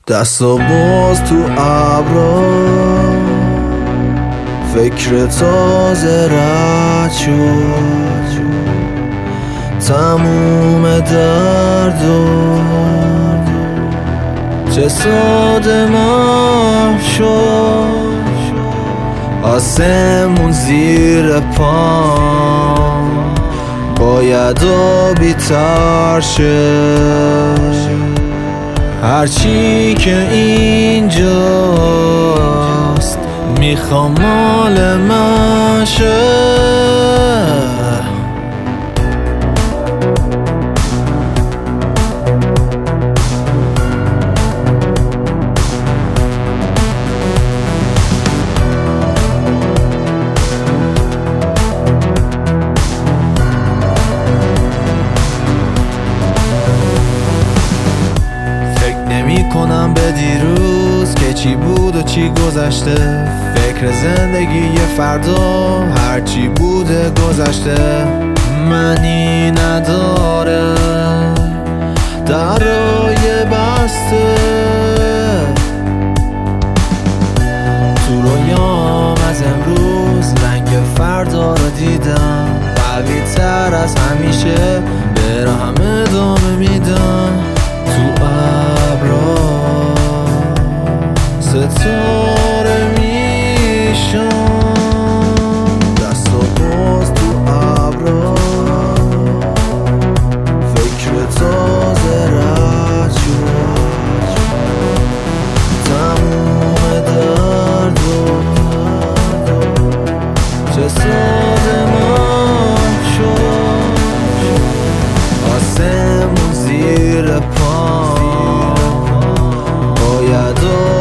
دست و باز تو ابرا فکر تازه رد شد، تموم درد و چه ساده محو شد. آسمون زیر پام باید آبی تر شه، هرچی که اینجاست میخوام مال من شه. کنم به دیروز که چی بود و چی گذشته، فکر زندگی فردا هرچی بوده گذشته. معنی نداره درای بسته، تو رویام از امروز رنگ فردا رو دیدم، قوی تر از همیشه به راهم ادامه میدم. تو ابرا ستاره میشم، دست و باز تو ابرا فکر تازه رد شد، تموم درد و چه ساده محو شد. آسمون زیر پام باید